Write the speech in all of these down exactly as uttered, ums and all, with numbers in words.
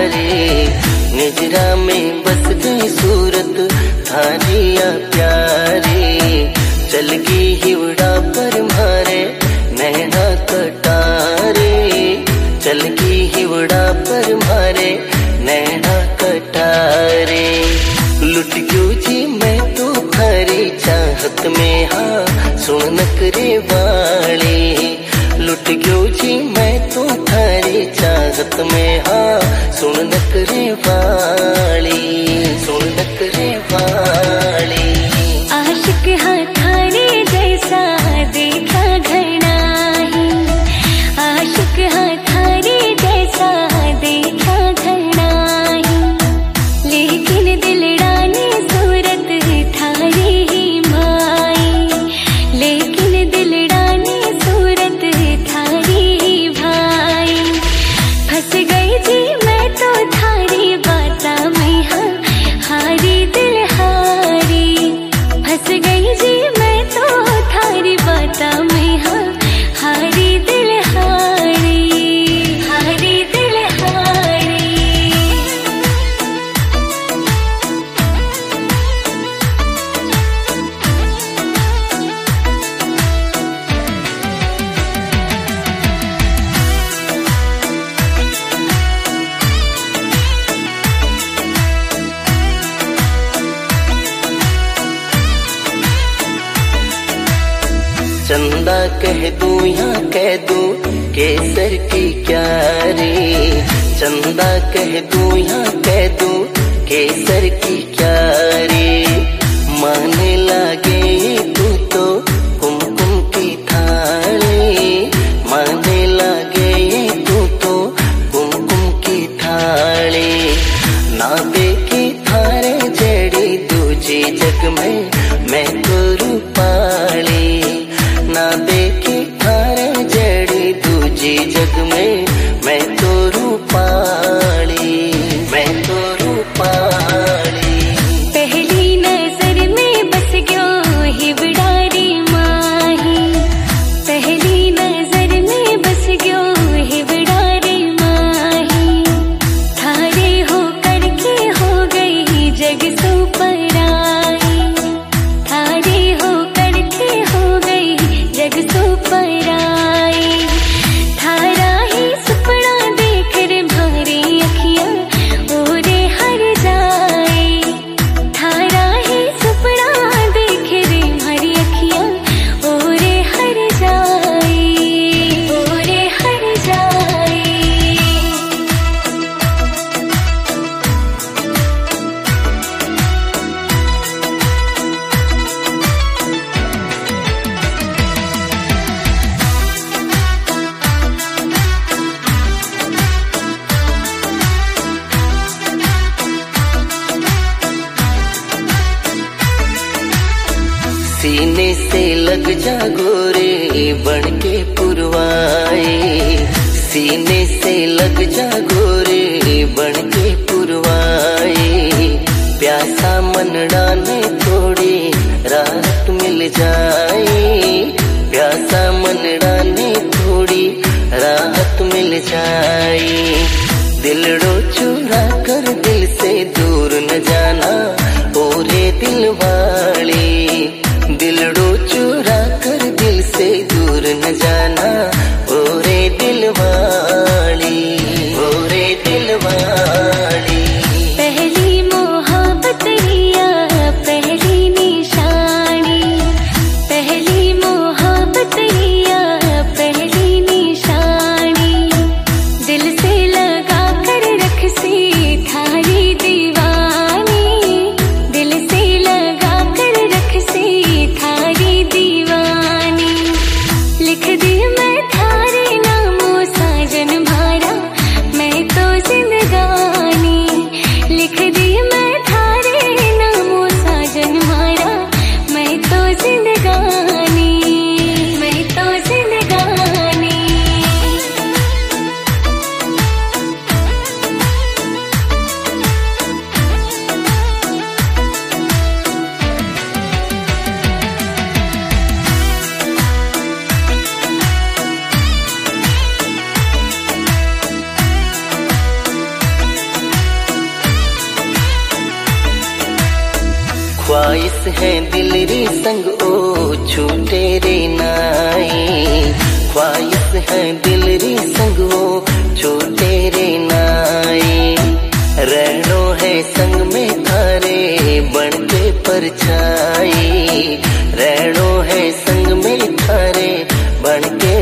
प्यारे, निजरा में बस गई सूरत थारिया प्यारे। चल गई हिवड़ा पर मारे नैना कटारे, चल गई हिवड़ा पर मारे नैना कटारे। लुट गयो जी मैं तो थारी चाहत में, हाँ सुन नखरे वाली। लुट गयो जी मैं तो थारी चाहत में, हाँ सुन नखरे वाली, सुन नखरे वाली। आशिक हाँ थारे जैसा देखा घना ही, आशिक हाँ थारे जैसा देखा घना ही। लेकिन दिलड़ाने सूरत थारी ही माई, लेकिन दिलड़ाने सूरत थारी ही भाई। फंस गई जी मैं तो थारी बाता में, हाँ हारी दिल हारी। फंस गई जी मैं तो थारी बाता में, हाँ हारी दिल हारी, हारी दिल हारी। चंदा कह दूं या कह दूं केसर की क्या रे, चंदा कह दूं या कह दूं केसर की क्या रे। माने लागे तू तो कुमकुम की थाली, माने लागे तू तो कुमकुम की थाली। ना देखी थारे जड़ी दूजी जग में मैं तो रूपाली, ना देखी थारे जड़ी दूजी जग में मैं तो रूपाली, मैं तो रूपाली। पहली नजर में बस गयो हिवड़ारी माही, पहली नजर में बस गयो हिवड़ारी माही। थारे हो करके हो गई जग सो पराई, थारे हो करके हो गई जग सो पराई। थारा ही सपना देख रे भारी अखियां ओरे हर जाए, थारा ही सपना देख रे भारी अखियां ओरे हर जाए, ओरे हर जाए। सीने से लग जा गोरे बन के पुरवाए, सीने से लग जा गोरे बन के पुरवाए। प्यासा मनड़ा ने थोड़ी राहत मिल जाए, प्यासा मनड़ा ने थोड़ी राहत मिल जाए। दिलड़ो चुरा कर दिल से दूर न जाना ओरे दिल वाली, दिलड़ो चुरा कर दिल से दूर न जाना ओरे दिल वाली, ओरे दिल वाली। पहली मोहब्बत हिया पहली निशानी, पहली मोहब्बत हिया पहली निशानी। दिल से लगा कर रख ख्वाहिश है दिल री संग ओ छूटे रे नाई, ख्वाहिश है दिल री संग ओ छूटे रे नाई। रहनो है संग में थारे बन के परछाई, रहनो है संग में थारे बन के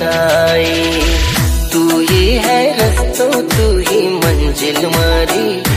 परछाई। तू ही है रस्तो तू ही मंजिल मारी,